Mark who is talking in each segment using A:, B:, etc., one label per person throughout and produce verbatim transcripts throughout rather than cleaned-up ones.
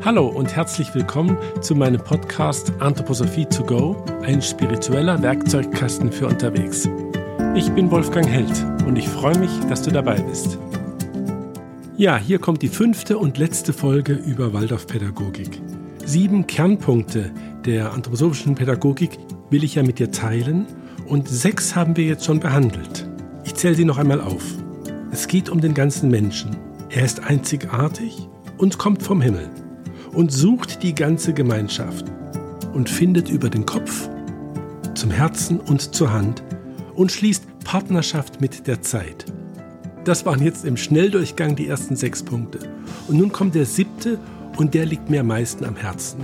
A: Hallo und herzlich willkommen zu meinem Podcast Anthroposophie to go, ein spiritueller Werkzeugkasten für unterwegs. Ich bin Wolfgang Held und ich freue mich, dass du dabei bist. Ja, hier kommt die fünfte und letzte Folge über Waldorfpädagogik. Sieben Kernpunkte der anthroposophischen Pädagogik will ich ja mit dir teilen und sechs haben wir jetzt schon behandelt. Ich zähle sie noch einmal auf. Es geht um den ganzen Menschen. Er ist einzigartig und kommt vom Himmel und sucht die ganze Gemeinschaft und findet über den Kopf zum Herzen und zur Hand und schließt Partnerschaft mit der Zeit. Das waren jetzt im Schnelldurchgang die ersten sechs Punkte. Und nun kommt der siebte und der liegt mir am meisten am Herzen.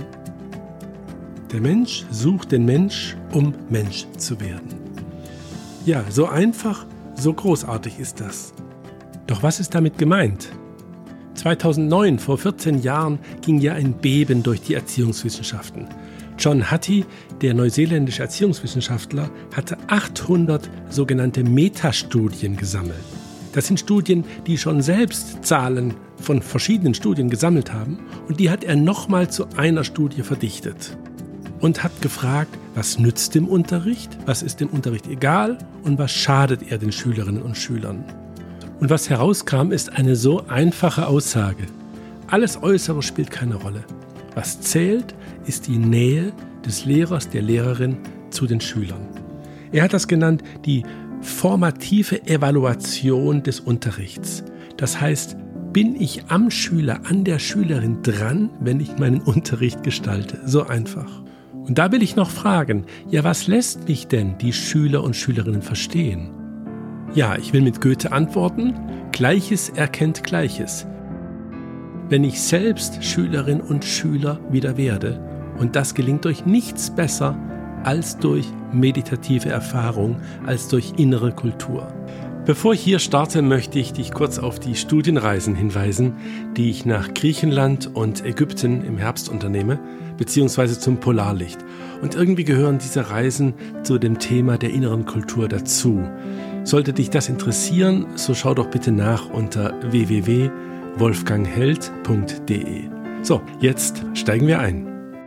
A: Der Mensch sucht den Mensch, um Mensch zu werden. Ja, so einfach, so großartig ist das. Doch was ist damit gemeint? zweitausendneun, vor vierzehn Jahren, ging ja ein Beben durch die Erziehungswissenschaften. John Hattie, der neuseeländische Erziehungswissenschaftler, hatte achthundert sogenannte Metastudien gesammelt. Das sind Studien, die schon selbst Zahlen von verschiedenen Studien gesammelt haben, und die hat er nochmal zu einer Studie verdichtet und hat gefragt, was nützt dem Unterricht, was ist dem Unterricht egal und was schadet er den Schülerinnen und Schülern. Und was herauskam, ist eine so einfache Aussage. Alles Äußere spielt keine Rolle. Was zählt, ist die Nähe des Lehrers, der Lehrerin zu den Schülern. Er hat das genannt, die formative Evaluation des Unterrichts. Das heißt, bin ich am Schüler, an der Schülerin dran, wenn ich meinen Unterricht gestalte? So einfach. Und da will ich noch fragen, ja, was lässt mich denn die Schüler und Schülerinnen verstehen? Ja, ich will mit Goethe antworten, Gleiches erkennt Gleiches. Wenn ich selbst Schülerin und Schüler wieder werde, und das gelingt durch nichts besser als durch meditative Erfahrung, als durch innere Kultur. Bevor ich hier starte, möchte ich dich kurz auf die Studienreisen hinweisen, die ich nach Griechenland und Ägypten im Herbst unternehme, beziehungsweise zum Polarlicht. Und irgendwie gehören diese Reisen zu dem Thema der inneren Kultur dazu. Sollte dich das interessieren, so schau doch bitte nach unter w w w punkt wolfgang held punkt d e. So, jetzt steigen wir ein.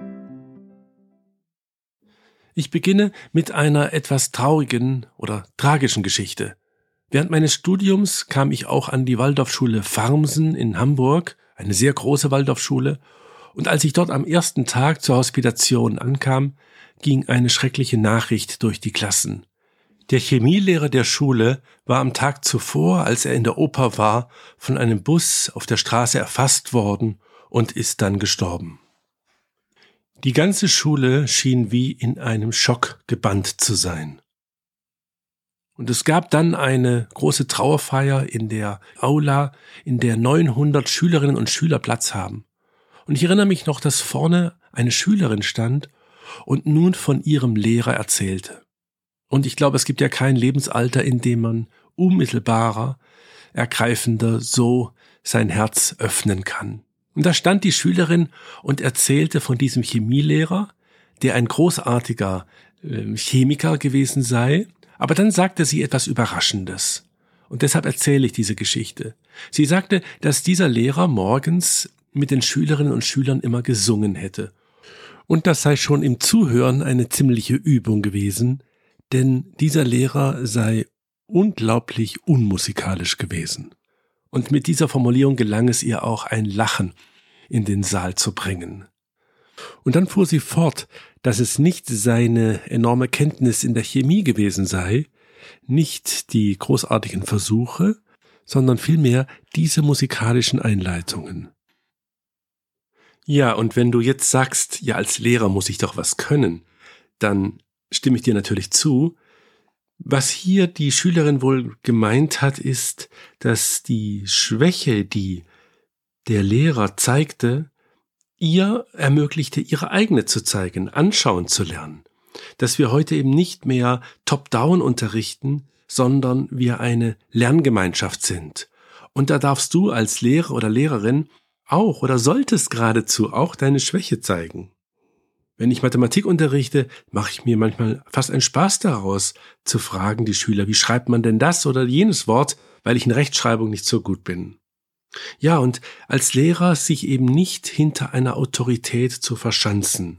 A: Ich beginne mit einer etwas traurigen oder tragischen Geschichte. Während meines Studiums kam ich auch an die Waldorfschule Farmsen in Hamburg, eine sehr große Waldorfschule, und als ich dort am ersten Tag zur Hospitation ankam, ging eine schreckliche Nachricht durch die Klassen. Der Chemielehrer der Schule war am Tag zuvor, als er in der Oper war, von einem Bus auf der Straße erfasst worden und ist dann gestorben. Die ganze Schule schien wie in einem Schock gebannt zu sein. Und es gab dann eine große Trauerfeier in der Aula, in der neunhundert Schülerinnen und Schüler Platz haben. Und ich erinnere mich noch, dass vorne eine Schülerin stand und nun von ihrem Lehrer erzählte. Und ich glaube, es gibt ja kein Lebensalter, in dem man unmittelbarer, ergreifender so sein Herz öffnen kann. Und da stand die Schülerin und erzählte von diesem Chemielehrer, der ein großartiger äh, Chemiker gewesen sei. Aber dann sagte sie etwas Überraschendes. Und deshalb erzähle ich diese Geschichte. Sie sagte, dass dieser Lehrer morgens mit den Schülerinnen und Schülern immer gesungen hätte. Und das sei schon im Zuhören eine ziemliche Übung gewesen, denn dieser Lehrer sei unglaublich unmusikalisch gewesen. Und mit dieser Formulierung gelang es ihr auch, ein Lachen in den Saal zu bringen. Und dann fuhr sie fort, dass es nicht seine enorme Kenntnis in der Chemie gewesen sei, nicht die großartigen Versuche, sondern vielmehr diese musikalischen Einleitungen. Ja, und wenn du jetzt sagst, ja, als Lehrer muss ich doch was können, dann stimme ich dir natürlich zu. Was hier die Schülerin wohl gemeint hat, ist, dass die Schwäche, die der Lehrer zeigte, ihr ermöglichte, ihre eigene zu zeigen, anschauen zu lernen. Dass wir heute eben nicht mehr top-down unterrichten, sondern wir eine Lerngemeinschaft sind. Und da darfst du als Lehrer oder Lehrerin auch oder solltest geradezu auch deine Schwäche zeigen. Wenn ich Mathematik unterrichte, mache ich mir manchmal fast einen Spaß daraus, zu fragen die Schüler, wie schreibt man denn das oder jenes Wort, weil ich in Rechtschreibung nicht so gut bin. Ja, und als Lehrer sich eben nicht hinter einer Autorität zu verschanzen.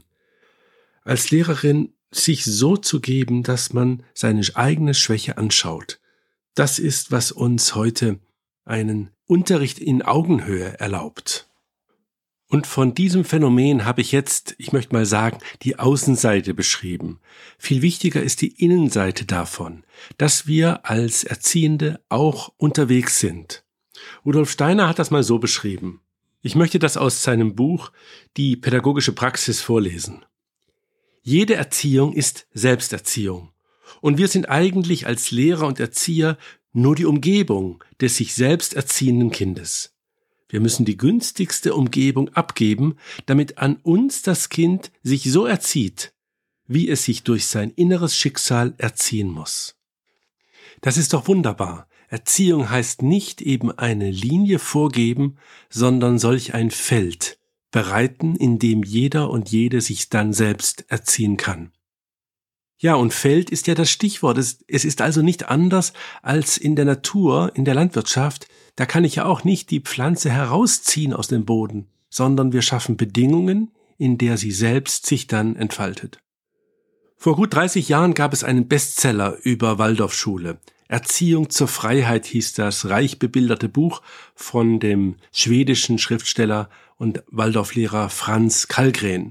A: Als Lehrerin sich so zu geben, dass man seine eigene Schwäche anschaut. Das ist, was uns heute einen Unterricht in Augenhöhe erlaubt. Und von diesem Phänomen habe ich jetzt, ich möchte mal sagen, die Außenseite beschrieben. Viel wichtiger ist die Innenseite davon, dass wir als Erziehende auch unterwegs sind. Rudolf Steiner hat das mal so beschrieben. Ich möchte das aus seinem Buch Die pädagogische Praxis vorlesen. Jede Erziehung ist Selbsterziehung. Und wir sind eigentlich als Lehrer und Erzieher nur die Umgebung des sich selbst erziehenden Kindes. Wir müssen die günstigste Umgebung abgeben, damit an uns das Kind sich so erzieht, wie es sich durch sein inneres Schicksal erziehen muss. Das ist doch wunderbar. Erziehung heißt nicht eben eine Linie vorgeben, sondern solch ein Feld bereiten, in dem jeder und jede sich dann selbst erziehen kann. Ja, und Feld ist ja das Stichwort. Es, es ist also nicht anders als in der Natur, in der Landwirtschaft. Da kann ich ja auch nicht die Pflanze herausziehen aus dem Boden, sondern wir schaffen Bedingungen, in der sie selbst sich dann entfaltet. Vor gut dreißig Jahren gab es einen Bestseller über Waldorfschule. Erziehung zur Freiheit hieß das reich bebilderte Buch von dem schwedischen Schriftsteller und Waldorflehrer Frans Karlgren.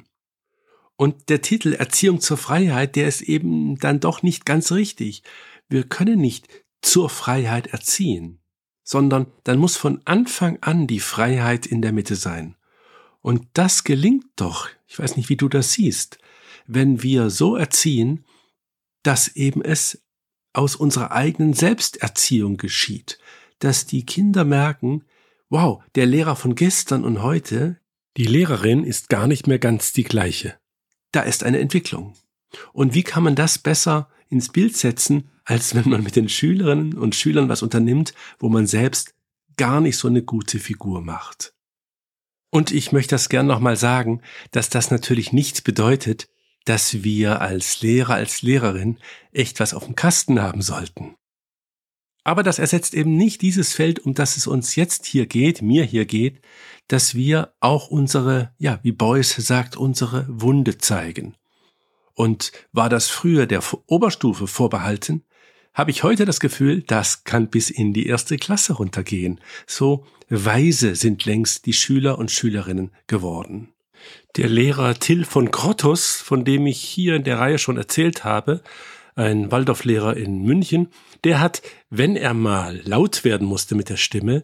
A: Und der Titel Erziehung zur Freiheit, der ist eben dann doch nicht ganz richtig. Wir können nicht zur Freiheit erziehen, sondern dann muss von Anfang an die Freiheit in der Mitte sein. Und das gelingt doch, ich weiß nicht, wie du das siehst, wenn wir so erziehen, dass eben es aus unserer eigenen Selbsterziehung geschieht, dass die Kinder merken, wow, der Lehrer von gestern und heute, die Lehrerin ist gar nicht mehr ganz die gleiche. Da ist eine Entwicklung. Und wie kann man das besser ins Bild setzen, als wenn man mit den Schülerinnen und Schülern was unternimmt, wo man selbst gar nicht so eine gute Figur macht. Und ich möchte das gern nochmal sagen, dass das natürlich nicht bedeutet, dass wir als Lehrer, als Lehrerin echt was auf dem Kasten haben sollten. Aber das ersetzt eben nicht dieses Feld, um das es uns jetzt hier geht, mir hier geht, dass wir auch unsere, ja, wie Beuys sagt, unsere Wunde zeigen. Und war das früher der Oberstufe vorbehalten, habe ich heute das Gefühl, das kann bis in die erste Klasse runtergehen. So weise sind längst die Schüler und Schülerinnen geworden. Der Lehrer Till von Grottus, von dem ich hier in der Reihe schon erzählt habe, ein Waldorflehrer in München, der hat, wenn er mal laut werden musste mit der Stimme,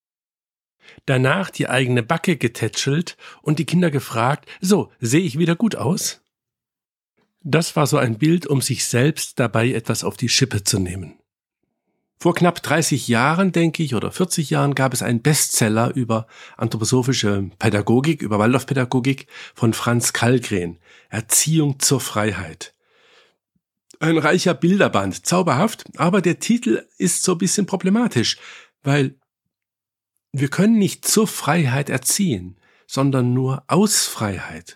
A: danach die eigene Backe getätschelt und die Kinder gefragt, so, sehe ich wieder gut aus? Das war so ein Bild, um sich selbst dabei etwas auf die Schippe zu nehmen. Vor knapp dreißig Jahren, denke ich, oder vierzig Jahren gab es einen Bestseller über anthroposophische Pädagogik, über Waldorfpädagogik von Frans Karlgren, Erziehung zur Freiheit. Ein reicher Bilderband, zauberhaft, aber der Titel ist so ein bisschen problematisch, weil wir können nicht zur Freiheit erziehen, sondern nur aus Freiheit.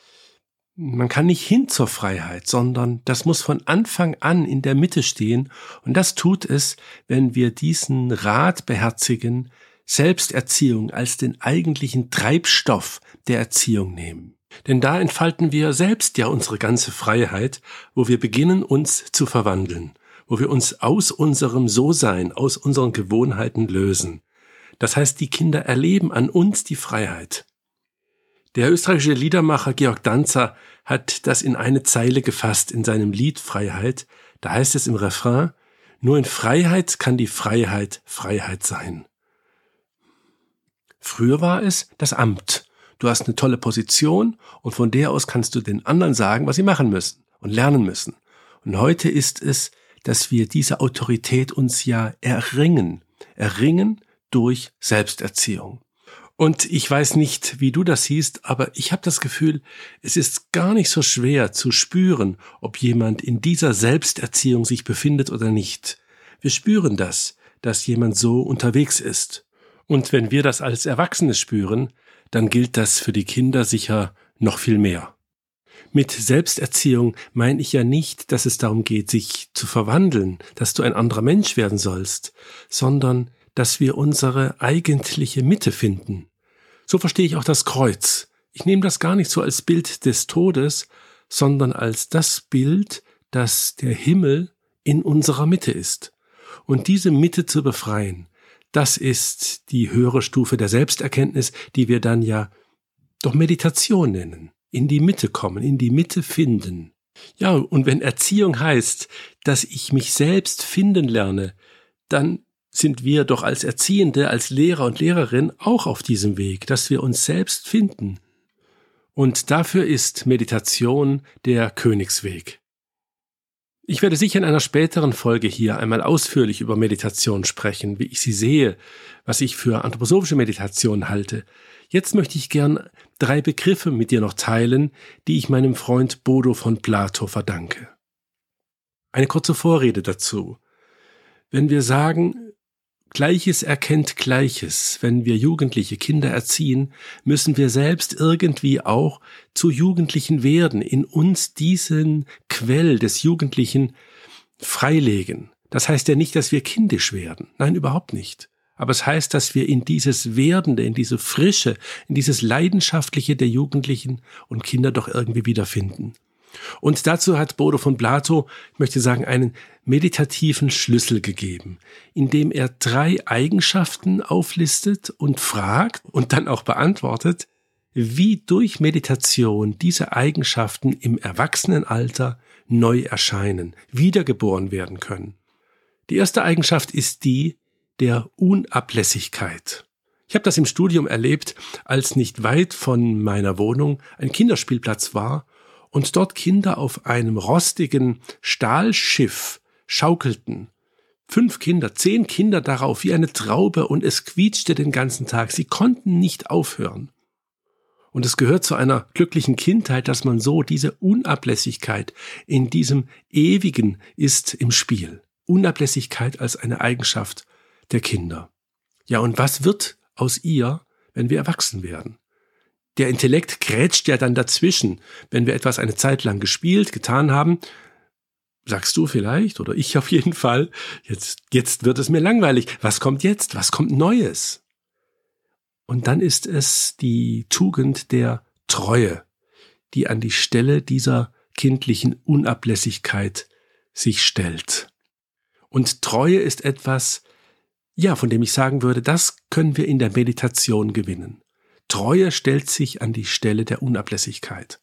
A: Man kann nicht hin zur Freiheit, sondern das muss von Anfang an in der Mitte stehen. Und das tut es, wenn wir diesen Rat beherzigen, Selbsterziehung als den eigentlichen Treibstoff der Erziehung nehmen. Denn da entfalten wir selbst ja unsere ganze Freiheit, wo wir beginnen, uns zu verwandeln, wo wir uns aus unserem So-Sein, aus unseren Gewohnheiten lösen. Das heißt, die Kinder erleben an uns die Freiheit. Der österreichische Liedermacher Georg Danzer hat das in eine Zeile gefasst in seinem Lied Freiheit. Da heißt es im Refrain, nur in Freiheit kann die Freiheit Freiheit sein. Früher war es das Amt. Du hast eine tolle Position und von der aus kannst du den anderen sagen, was sie machen müssen und lernen müssen. Und heute ist es, dass wir diese Autorität uns ja erringen, erringen durch Selbsterziehung. Und ich weiß nicht, wie du das siehst, aber ich habe das Gefühl, es ist gar nicht so schwer zu spüren, ob jemand in dieser Selbsterziehung sich befindet oder nicht. Wir spüren das, dass jemand so unterwegs ist. Und wenn wir das als Erwachsene spüren, dann gilt das für die Kinder sicher noch viel mehr. Mit Selbsterziehung meine ich ja nicht, dass es darum geht, sich zu verwandeln, dass du ein anderer Mensch werden sollst, sondern dass wir unsere eigentliche Mitte finden. So verstehe ich auch das Kreuz. Ich nehme das gar nicht so als Bild des Todes, sondern als das Bild, dass der Himmel in unserer Mitte ist. Und diese Mitte zu befreien, das ist die höhere Stufe der Selbsterkenntnis, die wir dann ja doch Meditation nennen. In die Mitte kommen, in die Mitte finden. Ja, und wenn Erziehung heißt, dass ich mich selbst finden lerne, dann sind wir doch als Erziehende, als Lehrer und Lehrerin auch auf diesem Weg, dass wir uns selbst finden. Und dafür ist Meditation der Königsweg. Ich werde sicher in einer späteren Folge hier einmal ausführlich über Meditation sprechen, wie ich sie sehe, was ich für anthroposophische Meditation halte. Jetzt möchte ich gern drei Begriffe mit dir noch teilen, die ich meinem Freund Bodo von Plato verdanke. Eine kurze Vorrede dazu. Wenn wir sagen, Gleiches erkennt Gleiches, wenn wir jugendliche Kinder erziehen, müssen wir selbst irgendwie auch zu Jugendlichen werden, in uns diesen Quell des Jugendlichen freilegen. Das heißt ja nicht, dass wir kindisch werden. Nein, überhaupt nicht. Aber es heißt, dass wir in dieses Werdende, in diese Frische, in dieses Leidenschaftliche der Jugendlichen und Kinder doch irgendwie wiederfinden. Und dazu hat Bodo von Plato, ich möchte sagen, einen meditativen Schlüssel gegeben, indem er drei Eigenschaften auflistet und fragt und dann auch beantwortet, wie durch Meditation diese Eigenschaften im Erwachsenenalter neu erscheinen, wiedergeboren werden können. Die erste Eigenschaft ist die der Unablässigkeit. Ich habe das im Studium erlebt, als nicht weit von meiner Wohnung ein Kinderspielplatz war und dort Kinder auf einem rostigen Stahlschiff schaukelten. Fünf Kinder, zehn Kinder darauf wie eine Traube und es quietschte den ganzen Tag. Sie konnten nicht aufhören. Und es gehört zu einer glücklichen Kindheit, dass man so diese Unablässigkeit in diesem Ewigen ist im Spiel. Unablässigkeit als eine Eigenschaft der Kinder. Ja, und was wird aus ihr, wenn wir erwachsen werden? Der Intellekt grätscht ja dann dazwischen, wenn wir etwas eine Zeit lang gespielt, getan haben. Sagst du vielleicht, oder ich auf jeden Fall, jetzt, jetzt wird es mir langweilig. Was kommt jetzt? Was kommt Neues? Und dann ist es die Tugend der Treue, die an die Stelle dieser kindlichen Unablässigkeit sich stellt. Und Treue ist etwas, ja, von dem ich sagen würde, das können wir in der Meditation gewinnen. Treue stellt sich an die Stelle der Unablässigkeit.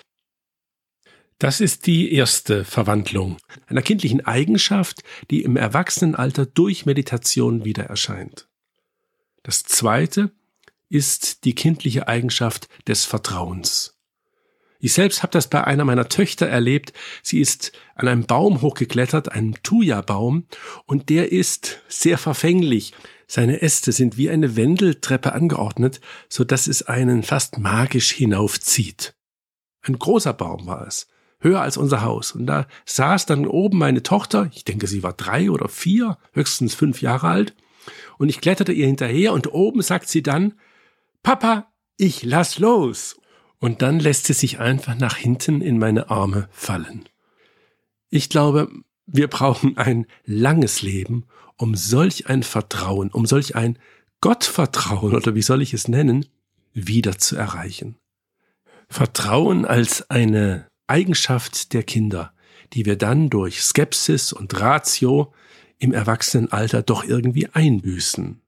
A: Das ist die erste Verwandlung einer kindlichen Eigenschaft, die im Erwachsenenalter durch Meditation wieder erscheint. Das zweite ist die kindliche Eigenschaft des Vertrauens. Ich selbst habe das bei einer meiner Töchter erlebt. Sie ist an einem Baum hochgeklettert, einem Thuja-Baum, und der ist sehr verfänglich. Seine Äste sind wie eine Wendeltreppe angeordnet, so dass es einen fast magisch hinaufzieht. Ein großer Baum war es, höher als unser Haus. Und da saß dann oben meine Tochter, ich denke, sie war drei oder vier, höchstens fünf Jahre alt, und ich kletterte ihr hinterher und oben sagt sie dann, Papa, ich lass los. Und dann lässt sie sich einfach nach hinten in meine Arme fallen. Ich glaube, wir brauchen ein langes Leben, um solch ein Vertrauen, um solch ein Gottvertrauen, oder wie soll ich es nennen, wieder zu erreichen. Vertrauen als eine Eigenschaft der Kinder, die wir dann durch Skepsis und Ratio im Erwachsenenalter doch irgendwie einbüßen.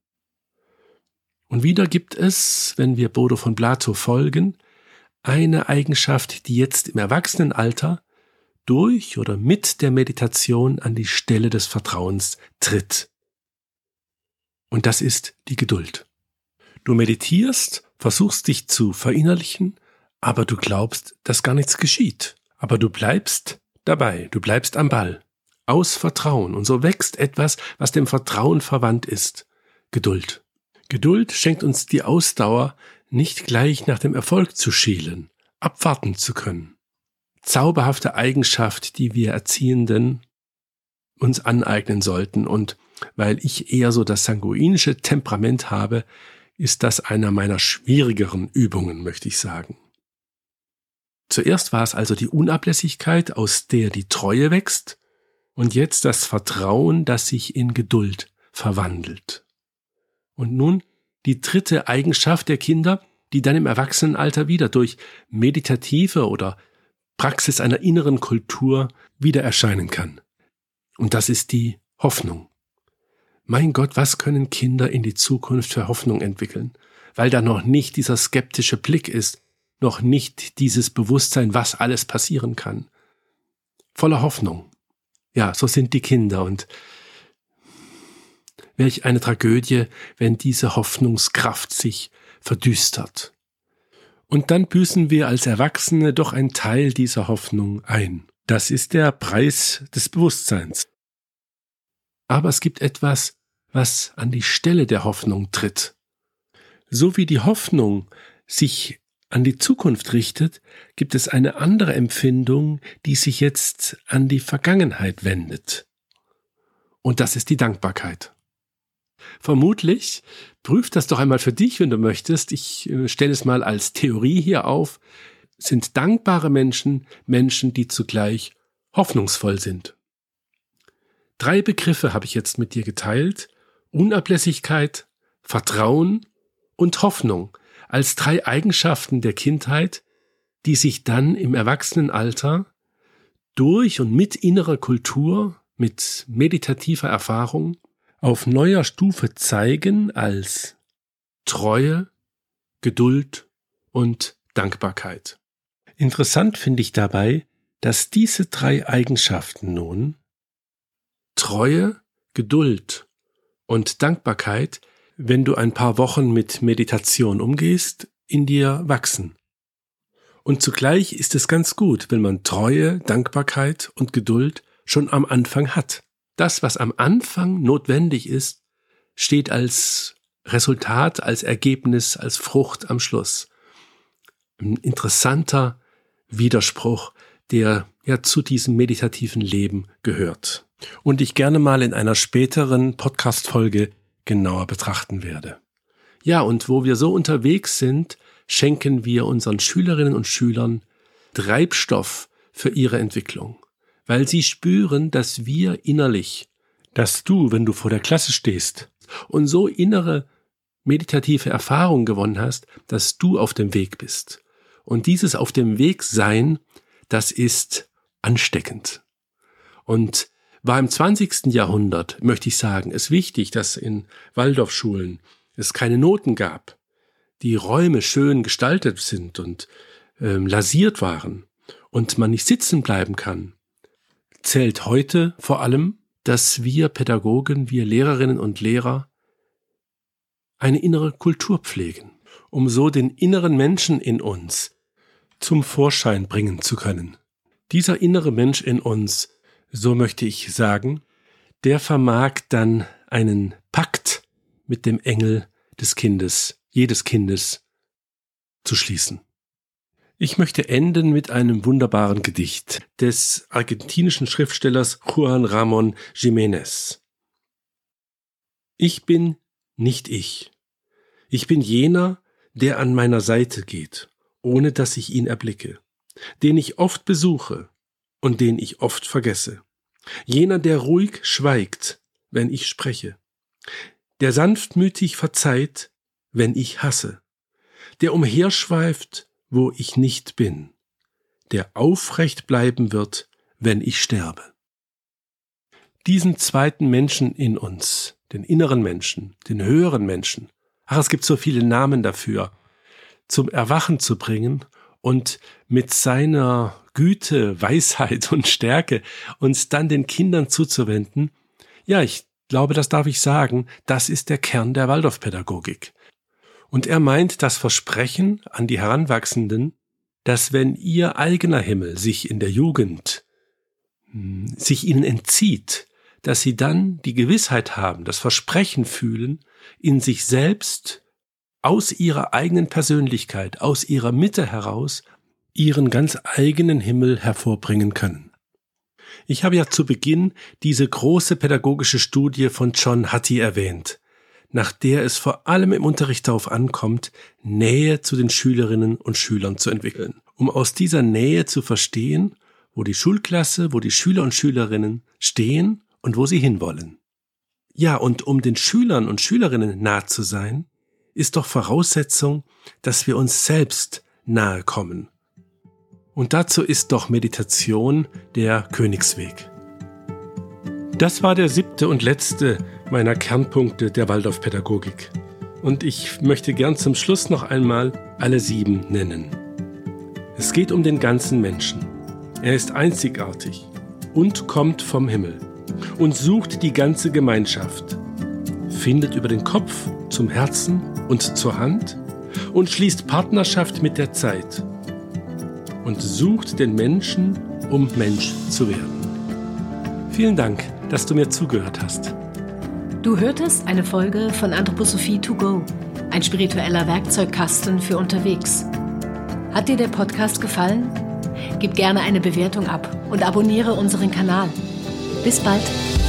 A: Und wieder gibt es, wenn wir Bodo von Plato folgen, eine Eigenschaft, die jetzt im Erwachsenenalter durch oder mit der Meditation an die Stelle des Vertrauens tritt. Und das ist die Geduld. Du meditierst, versuchst dich zu verinnerlichen, aber du glaubst, dass gar nichts geschieht. Aber du bleibst dabei, du bleibst am Ball, aus Vertrauen. Und so wächst etwas, was dem Vertrauen verwandt ist. Geduld. Geduld schenkt uns die Ausdauer, nicht gleich nach dem Erfolg zu schielen, abwarten zu können. Zauberhafte Eigenschaft, die wir Erziehenden uns aneignen sollten. Und weil ich eher so das sanguinische Temperament habe, ist das einer meiner schwierigeren Übungen, möchte ich sagen. Zuerst war es also die Unablässigkeit, aus der die Treue wächst, und jetzt das Vertrauen, das sich in Geduld verwandelt. Und nun die dritte Eigenschaft der Kinder, die dann im Erwachsenenalter wieder durch meditative oder Praxis einer inneren Kultur wieder erscheinen kann. Und das ist die Hoffnung. Mein Gott, was können Kinder in die Zukunft für Hoffnung entwickeln? Weil da noch nicht dieser skeptische Blick ist, noch nicht dieses Bewusstsein, was alles passieren kann. Voller Hoffnung. Ja, so sind die Kinder und welch eine Tragödie, wenn diese Hoffnungskraft sich verdüstert. Und dann büßen wir als Erwachsene doch einen Teil dieser Hoffnung ein. Das ist der Preis des Bewusstseins. Aber es gibt etwas, was an die Stelle der Hoffnung tritt. So wie die Hoffnung sich an die Zukunft richtet, gibt es eine andere Empfindung, die sich jetzt an die Vergangenheit wendet. Und das ist die Dankbarkeit. Vermutlich, prüf das doch einmal für dich, wenn du möchtest. Ich äh, stelle es mal als Theorie hier auf. Sind dankbare Menschen Menschen, die zugleich hoffnungsvoll sind? Drei Begriffe habe ich jetzt mit dir geteilt. Unablässigkeit, Vertrauen und Hoffnung als drei Eigenschaften der Kindheit, die sich dann im Erwachsenenalter durch und mit innerer Kultur, mit meditativer Erfahrung auf neuer Stufe zeigen als Treue, Geduld und Dankbarkeit. Interessant finde ich dabei, dass diese drei Eigenschaften nun, Treue, Geduld und Dankbarkeit, wenn du ein paar Wochen mit Meditation umgehst, in dir wachsen. Und zugleich ist es ganz gut, wenn man Treue, Dankbarkeit und Geduld schon am Anfang hat. Das, was am Anfang notwendig ist, steht als Resultat, als Ergebnis, als Frucht am Schluss. Ein interessanter Widerspruch, der ja zu diesem meditativen Leben gehört. Und ich gerne mal in einer späteren Podcast-Folge genauer betrachten werde. Ja, und wo wir so unterwegs sind, schenken wir unseren Schülerinnen und Schülern Treibstoff für ihre Entwicklung. Weil sie spüren, dass wir innerlich, dass du, wenn du vor der Klasse stehst und so innere meditative Erfahrungen gewonnen hast, dass du auf dem Weg bist. Und dieses auf dem Weg sein, das ist ansteckend. Und war im zwanzigsten Jahrhundert, möchte ich sagen, es wichtig, dass in Waldorfschulen es keine Noten gab, die Räume schön gestaltet sind und ähm, lasiert waren und man nicht sitzen bleiben kann, zählt heute vor allem, dass wir Pädagogen, wir Lehrerinnen und Lehrer eine innere Kultur pflegen, um so den inneren Menschen in uns zum Vorschein bringen zu können. Dieser innere Mensch in uns, so möchte ich sagen, der vermag dann einen Pakt mit dem Engel des Kindes, jedes Kindes, zu schließen. Ich möchte enden mit einem wunderbaren Gedicht des argentinischen Schriftstellers Juan Ramón Jiménez. Ich bin nicht ich. Ich bin jener, der an meiner Seite geht, ohne dass ich ihn erblicke, den ich oft besuche und den ich oft vergesse. Jener, der ruhig schweigt, wenn ich spreche, der sanftmütig verzeiht, wenn ich hasse, der umherschweift, wo ich nicht bin, der aufrecht bleiben wird, wenn ich sterbe. Diesen zweiten Menschen in uns, den inneren Menschen, den höheren Menschen, ach, es gibt so viele Namen dafür, zum Erwachen zu bringen und mit seiner Güte, Weisheit und Stärke uns dann den Kindern zuzuwenden, ja, ich glaube, das darf ich sagen, das ist der Kern der Waldorfpädagogik. Und er meint das Versprechen an die Heranwachsenden, dass wenn ihr eigener Himmel sich in der Jugend, sich ihnen entzieht, dass sie dann die Gewissheit haben, das Versprechen fühlen, in sich selbst, aus ihrer eigenen Persönlichkeit, aus ihrer Mitte heraus, ihren ganz eigenen Himmel hervorbringen können. Ich habe ja zu Beginn diese große pädagogische Studie von John Hattie erwähnt, nach der es vor allem im Unterricht darauf ankommt, Nähe zu den Schülerinnen und Schülern zu entwickeln, um aus dieser Nähe zu verstehen, wo die Schulklasse, wo die Schüler und Schülerinnen stehen und wo sie hinwollen. Ja, und um den Schülern und Schülerinnen nahe zu sein, ist doch Voraussetzung, dass wir uns selbst nahe kommen. Und dazu ist doch Meditation der Königsweg. Das war der siebte und letzte meiner Kernpunkte der Waldorfpädagogik. Und ich möchte gern zum Schluss noch einmal alle sieben nennen. Es geht um den ganzen Menschen. Er ist einzigartig und kommt vom Himmel und sucht die ganze Gemeinschaft, findet über den Kopf zum Herzen und zur Hand und schließt Partnerschaft mit der Zeit und sucht den Menschen, um Mensch zu werden. Vielen Dank, dass du mir zugehört hast.
B: Du hörtest eine Folge von Anthroposophie to go, ein spiritueller Werkzeugkasten für unterwegs. Hat dir der Podcast gefallen? Gib gerne eine Bewertung ab und abonniere unseren Kanal. Bis bald!